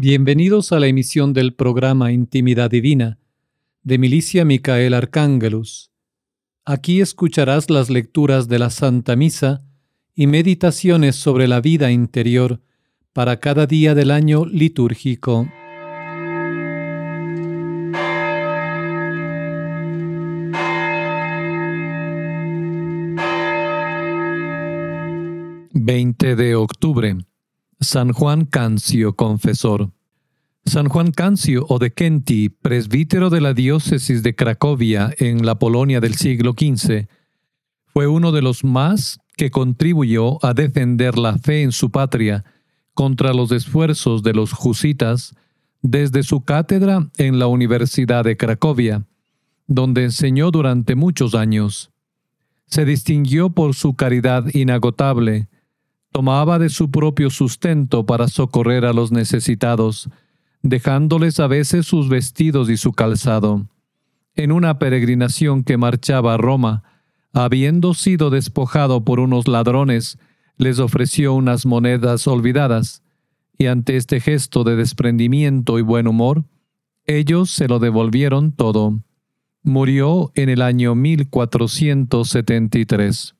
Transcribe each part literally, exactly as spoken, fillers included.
Bienvenidos a la emisión del programa Intimidad Divina de Milicia Micael Arcángelus. Aquí escucharás las lecturas de la Santa Misa y meditaciones sobre la vida interior para cada día del año litúrgico. veinte de octubre. San Juan Cancio, confesor. San Juan Cancio Odekenti, presbítero de la diócesis de Cracovia en la Polonia del siglo quince, fue uno de los más que contribuyó a defender la fe en su patria contra los esfuerzos de los husitas desde su cátedra en la Universidad de Cracovia, donde enseñó durante muchos años. Se distinguió por su caridad inagotable. Tomaba de su propio sustento para socorrer a los necesitados, dejándoles a veces sus vestidos y su calzado. En una peregrinación que marchaba a Roma, habiendo sido despojado por unos ladrones, les ofreció unas monedas olvidadas, y ante este gesto de desprendimiento y buen humor, ellos se lo devolvieron todo. Murió en el año mil cuatrocientos setenta y tres.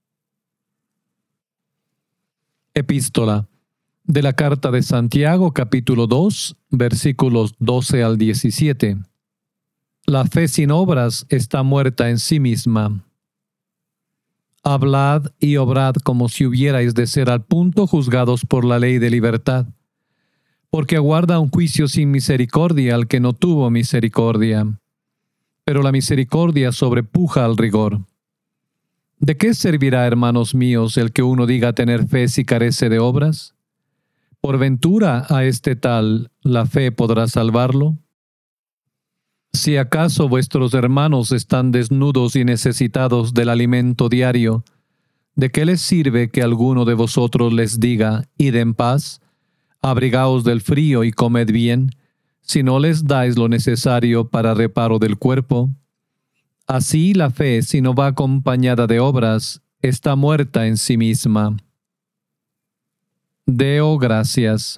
Epístola de la Carta de Santiago, capítulo dos, versículos doce al diecisiete. La fe sin obras está muerta en sí misma. Hablad y obrad como si hubierais de ser al punto juzgados por la ley de libertad, porque aguarda un juicio sin misericordia al que no tuvo misericordia. Pero la misericordia sobrepuja al rigor. ¿De qué servirá, hermanos míos, el que uno diga tener fe si carece de obras? ¿Por ventura a este tal la fe podrá salvarlo? Si acaso vuestros hermanos están desnudos y necesitados del alimento diario, ¿de qué les sirve que alguno de vosotros les diga, id en paz, abrigaos del frío y comed bien, si no les dais lo necesario para reparo del cuerpo? Así la fe, si no va acompañada de obras, está muerta en sí misma. Deo gracias.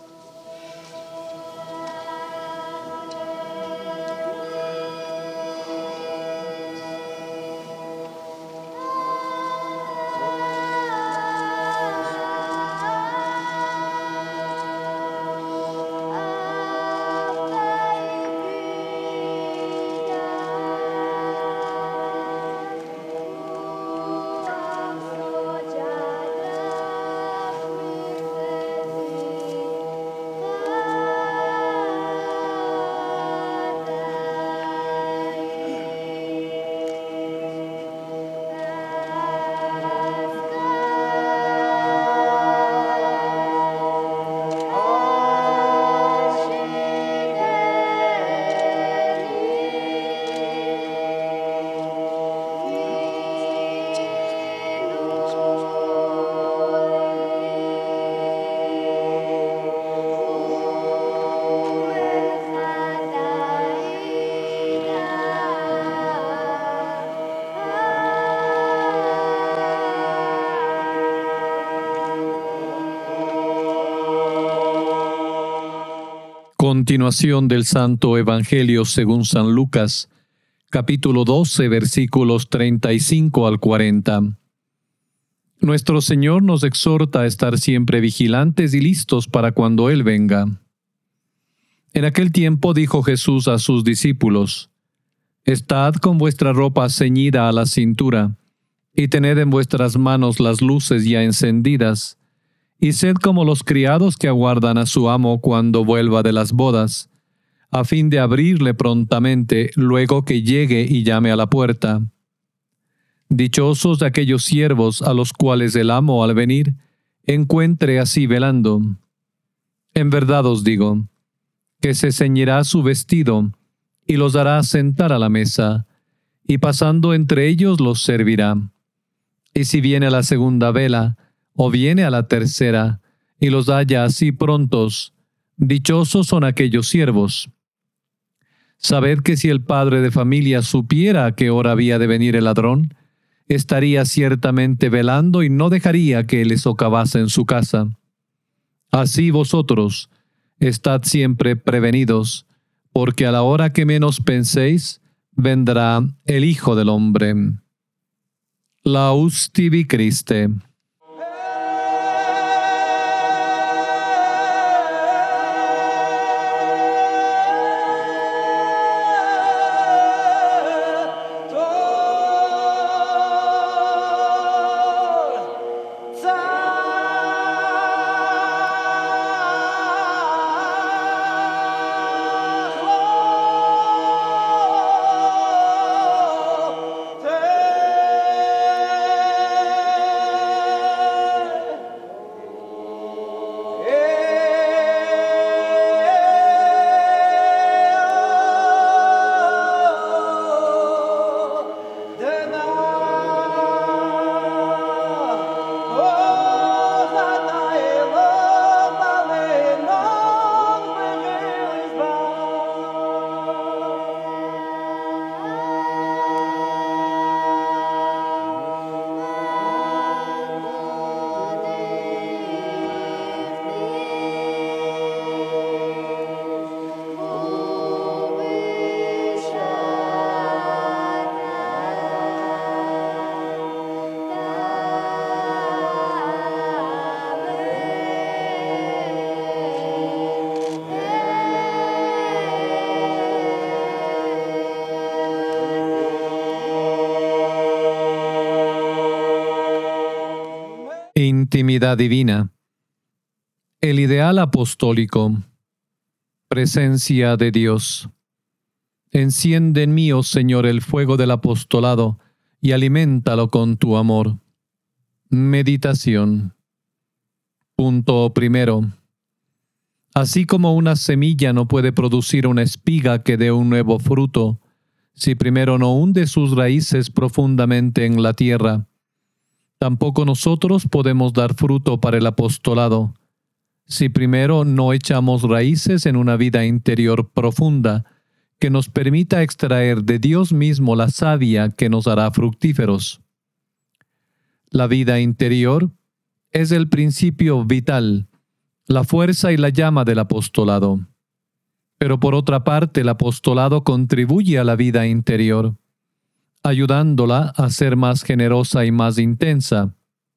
Continuación del Santo Evangelio según San Lucas, capítulo doce, versículos treinta y cinco al cuarenta. Nuestro Señor nos exhorta a estar siempre vigilantes y listos para cuando Él venga. En aquel tiempo dijo Jesús a sus discípulos, «Estad con vuestra ropa ceñida a la cintura, y tened en vuestras manos las luces ya encendidas, y sed como los criados que aguardan a su amo cuando vuelva de las bodas, a fin de abrirle prontamente luego que llegue y llame a la puerta. Dichosos aquellos siervos a los cuales el amo al venir encuentre así velando. En verdad os digo, que se ceñirá su vestido y los hará sentar a la mesa, y pasando entre ellos los servirá. Y si viene a la segunda vela, o viene a la tercera, y los halla así prontos, dichosos son aquellos siervos. Sabed que si el padre de familia supiera a qué hora había de venir el ladrón, estaría ciertamente velando y no dejaría que le socavase en su casa. Así vosotros, estad siempre prevenidos, porque a la hora que menos penséis, vendrá el Hijo del Hombre. Laus tibi Christe. Intimidad divina. El ideal apostólico. Presencia de Dios. Enciende en mí, oh Señor, el fuego del apostolado y aliméntalo con tu amor. Meditación. Punto primero. Así como una semilla no puede producir una espiga que dé un nuevo fruto, si primero no hunde sus raíces profundamente en la tierra, tampoco nosotros podemos dar fruto para el apostolado, si primero no echamos raíces en una vida interior profunda que nos permita extraer de Dios mismo la savia que nos hará fructíferos. La vida interior es el principio vital, la fuerza y la llama del apostolado. Pero por otra parte, el apostolado contribuye a la vida interior, ayudándola a ser más generosa y más intensa.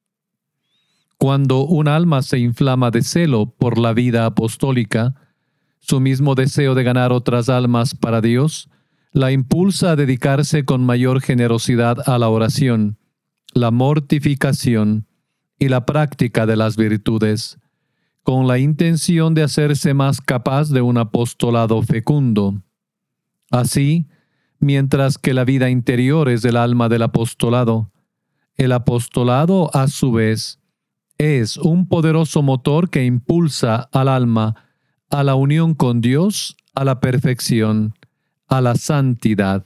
Cuando un alma se inflama de celo por la vida apostólica, su mismo deseo de ganar otras almas para Dios la impulsa a dedicarse con mayor generosidad a la oración, la mortificación y la práctica de las virtudes, con la intención de hacerse más capaz de un apostolado fecundo. Así, mientras que la vida interior es el alma del apostolado, el apostolado, a su vez, es un poderoso motor que impulsa al alma a la unión con Dios, a la perfección, a la santidad.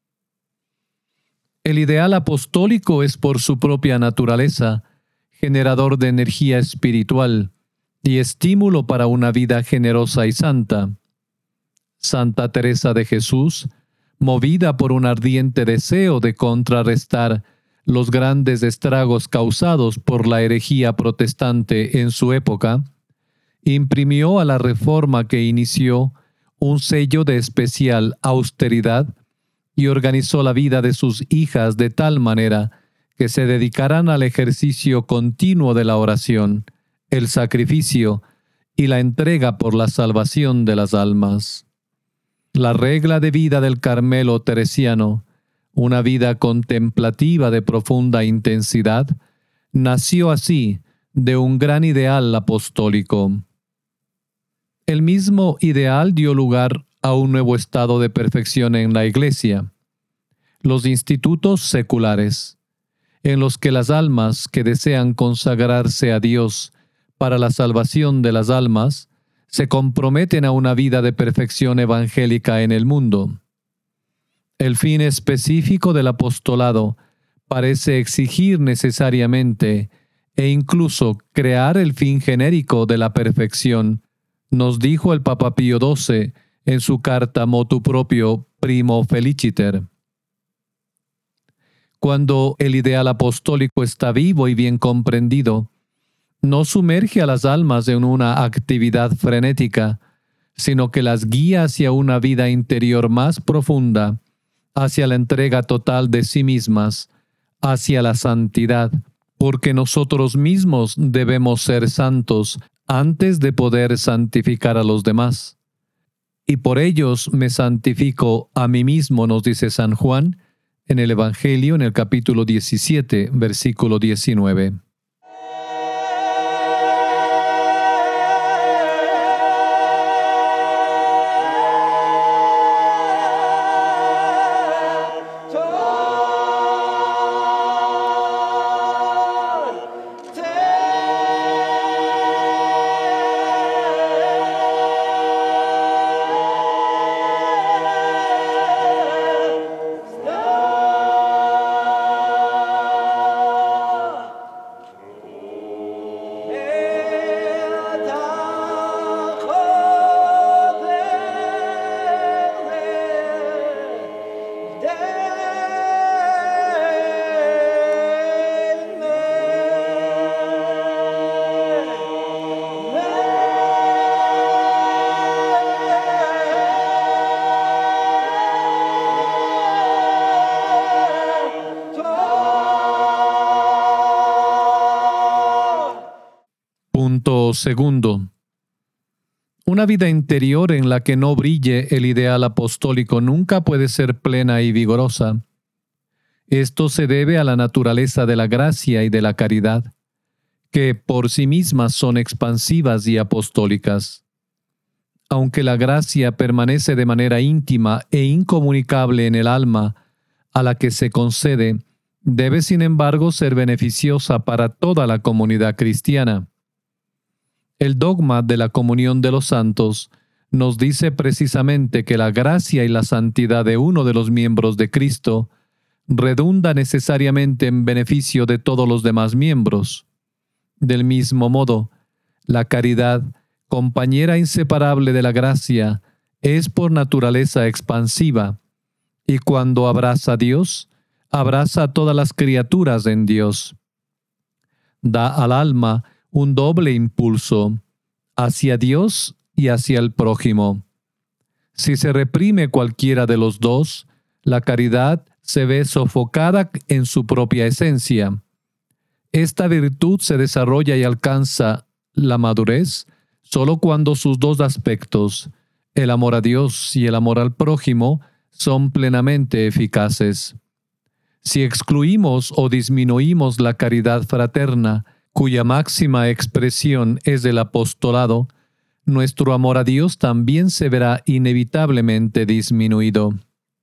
El ideal apostólico es por su propia naturaleza generador de energía espiritual y estímulo para una vida generosa y santa. Santa Teresa de Jesús, movida por un ardiente deseo de contrarrestar los grandes estragos causados por la herejía protestante en su época, imprimió a la reforma que inició un sello de especial austeridad y organizó la vida de sus hijas de tal manera que se dedicaran al ejercicio continuo de la oración, el sacrificio y la entrega por la salvación de las almas. La regla de vida del Carmelo teresiano, una vida contemplativa de profunda intensidad, nació así de un gran ideal apostólico. El mismo ideal dio lugar a un nuevo estado de perfección en la Iglesia, los institutos seculares, en los que las almas que desean consagrarse a Dios para la salvación de las almas se comprometen a una vida de perfección evangélica en el mundo. El fin específico del apostolado parece exigir necesariamente e incluso crear el fin genérico de la perfección, nos dijo el Papa Pío doce en su carta motu proprio Primo Feliciter. Cuando el ideal apostólico está vivo y bien comprendido, no sumerge a las almas en una actividad frenética, sino que las guía hacia una vida interior más profunda, hacia la entrega total de sí mismas, hacia la santidad, porque nosotros mismos debemos ser santos antes de poder santificar a los demás. Y por ellos me santifico a mí mismo, nos dice San Juan en el Evangelio, en el capítulo diecisiete, versículo diecinueve. Punto segundo. Una vida interior en la que no brille el ideal apostólico nunca puede ser plena y vigorosa. Esto se debe a la naturaleza de la gracia y de la caridad, que por sí mismas son expansivas y apostólicas. Aunque la gracia permanece de manera íntima e incomunicable en el alma a la que se concede, debe sin embargo ser beneficiosa para toda la comunidad cristiana. El dogma de la comunión de los santos nos dice precisamente que la gracia y la santidad de uno de los miembros de Cristo redunda necesariamente en beneficio de todos los demás miembros. Del mismo modo, la caridad, compañera inseparable de la gracia, es por naturaleza expansiva, y cuando abraza a Dios, abraza a todas las criaturas en Dios. Da al alma un doble impulso, hacia Dios y hacia el prójimo. Si se reprime cualquiera de los dos, la caridad se ve sofocada en su propia esencia. Esta virtud se desarrolla y alcanza la madurez solo cuando sus dos aspectos, el amor a Dios y el amor al prójimo, son plenamente eficaces. Si excluimos o disminuimos la caridad fraterna, cuya máxima expresión es el apostolado, nuestro amor a Dios también se verá inevitablemente disminuido.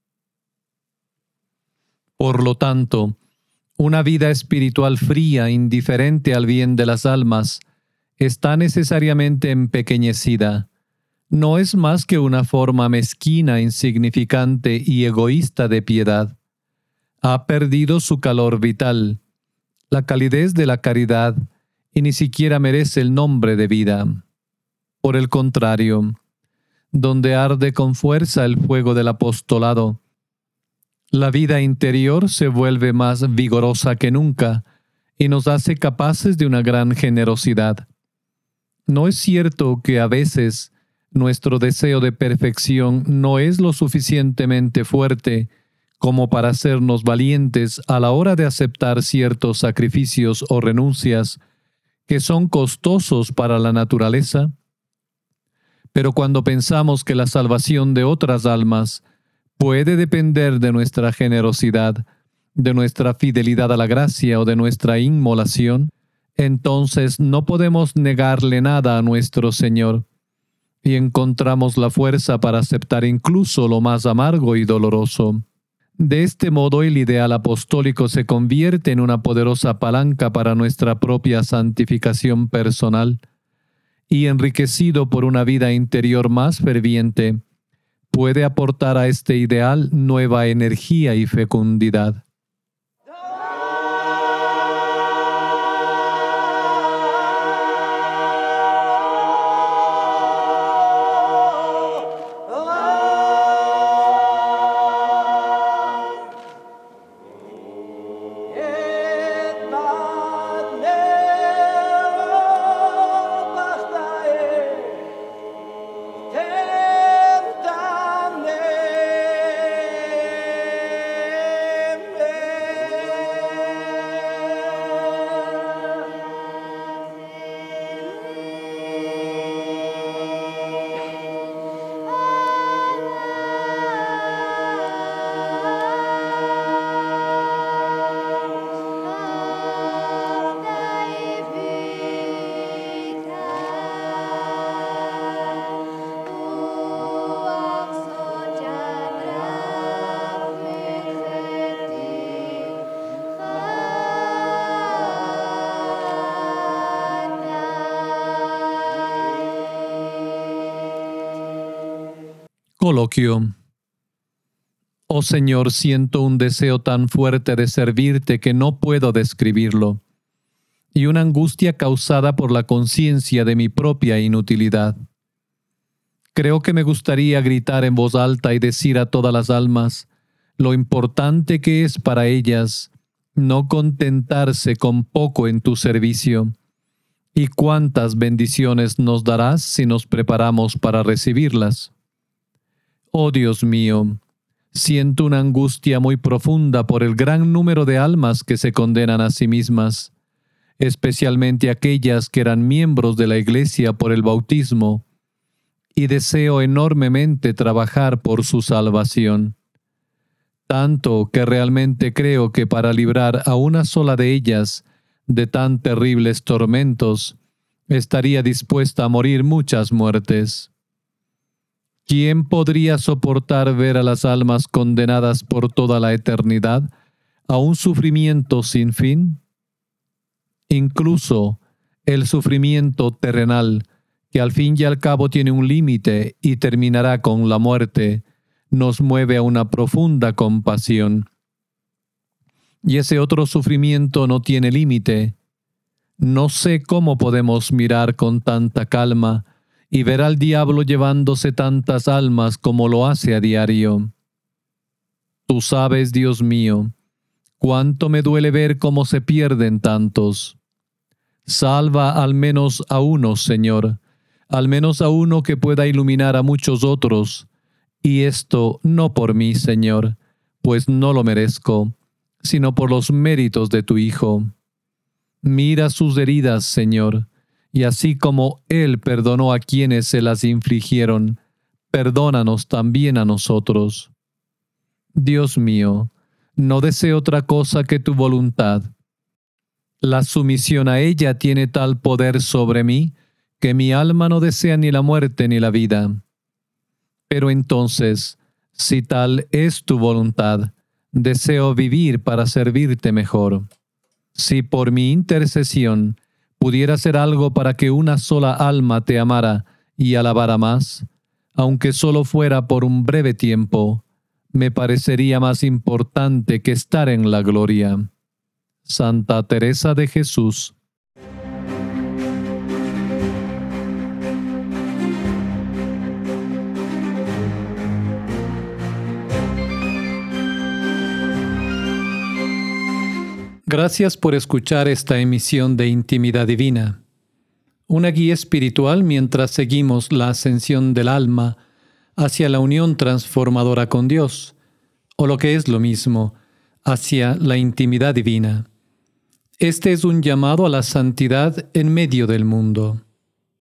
Por lo tanto, una vida espiritual fría, indiferente al bien de las almas, está necesariamente empequeñecida. No es más que una forma mezquina, insignificante y egoísta de piedad. Ha perdido su calor vital, la calidez de la caridad, y ni siquiera merece el nombre de vida. Por el contrario, donde arde con fuerza el fuego del apostolado, la vida interior se vuelve más vigorosa que nunca y nos hace capaces de una gran generosidad. ¿No es cierto que a veces nuestro deseo de perfección no es lo suficientemente fuerte como para hacernos valientes a la hora de aceptar ciertos sacrificios o renuncias que son costosos para la naturaleza? Pero cuando pensamos que la salvación de otras almas puede depender de nuestra generosidad, de nuestra fidelidad a la gracia o de nuestra inmolación, entonces no podemos negarle nada a nuestro Señor y encontramos la fuerza para aceptar incluso lo más amargo y doloroso. De este modo, el ideal apostólico se convierte en una poderosa palanca para nuestra propia santificación personal y, enriquecido por una vida interior más ferviente, puede aportar a este ideal nueva energía y fecundidad. Coloquio. Oh Señor, siento un deseo tan fuerte de servirte que no puedo describirlo, y una angustia causada por la conciencia de mi propia inutilidad. Creo que me gustaría gritar en voz alta y decir a todas las almas lo importante que es para ellas no contentarse con poco en tu servicio, y cuántas bendiciones nos darás si nos preparamos para recibirlas. Oh Dios mío, siento una angustia muy profunda por el gran número de almas que se condenan a sí mismas, especialmente aquellas que eran miembros de la Iglesia por el bautismo, y deseo enormemente trabajar por su salvación. Tanto que realmente creo que para librar a una sola de ellas de tan terribles tormentos, estaría dispuesta a morir muchas muertes. ¿Quién podría soportar ver a las almas condenadas por toda la eternidad a un sufrimiento sin fin? Incluso el sufrimiento terrenal, que al fin y al cabo tiene un límite y terminará con la muerte, nos mueve a una profunda compasión. Y ese otro sufrimiento no tiene límite. No sé cómo podemos mirar con tanta calma y ver al diablo llevándose tantas almas como lo hace a diario. Tú sabes, Dios mío, cuánto me duele ver cómo se pierden tantos. Salva al menos a uno, Señor, al menos a uno que pueda iluminar a muchos otros, y esto no por mí, Señor, pues no lo merezco, sino por los méritos de tu Hijo. Mira sus heridas, Señor, y así como Él perdonó a quienes se las infligieron, perdónanos también a nosotros. Dios mío, no deseo otra cosa que tu voluntad. La sumisión a ella tiene tal poder sobre mí que mi alma no desea ni la muerte ni la vida. Pero entonces, si tal es tu voluntad, deseo vivir para servirte mejor. Si por mi intercesión pudiera hacer algo para que una sola alma te amara y alabara más, aunque solo fuera por un breve tiempo, me parecería más importante que estar en la gloria. Santa Teresa de Jesús. Gracias por escuchar esta emisión de Intimidad Divina, una guía espiritual mientras seguimos la ascensión del alma hacia la unión transformadora con Dios, o lo que es lo mismo, hacia la intimidad divina. Este es un llamado a la santidad en medio del mundo.